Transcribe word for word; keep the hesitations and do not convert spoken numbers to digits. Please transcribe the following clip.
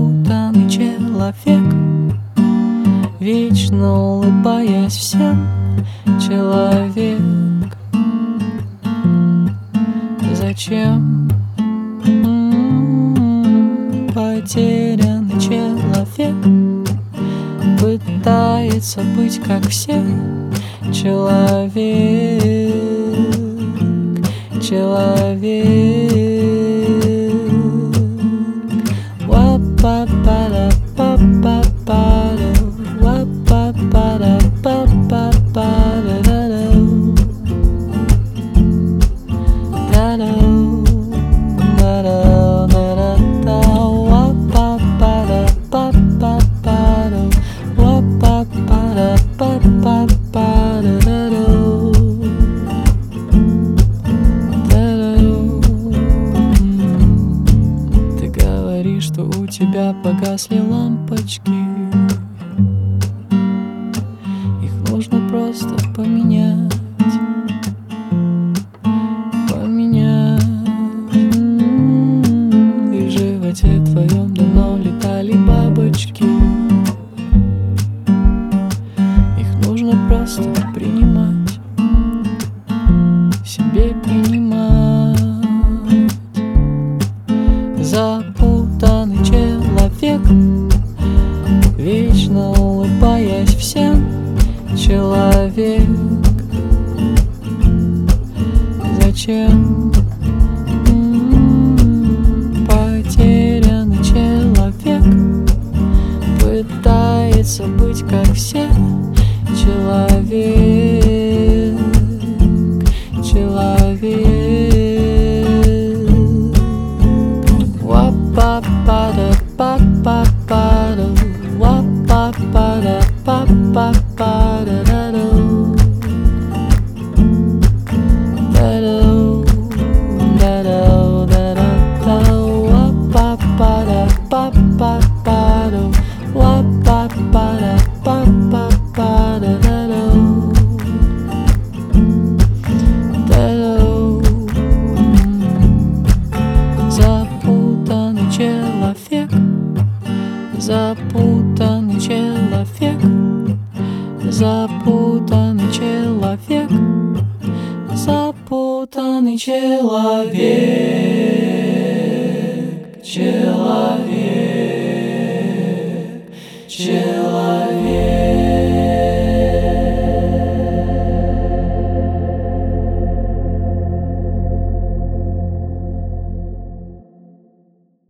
запутанный человек, вечно улыбаясь всем. Человек, зачем? М-м-м, потерянный человек пытается быть как все. Человек, человек. Ва-па-па-ра-па-па-па-ра, ва-па-па-ра-па-па-па-ра-ра-ра. Ты говоришь, что у тебя погасли лампочки, их нужно просто поменять. Поменять. И в животе твоем давно летали бабочки, их нужно просто принимать, себе принимать. Запутанный человек, вечно улыбаясь всем. Человек, зачем? М-м-м, потерянный человек пытается быть как все. Человек, человек. Ва-па-па-ра-па-па-па-ра, ва-па-па-ра-па-па-па-ра-ра-ра. Запутанный человек, запутанный человек, запутанный.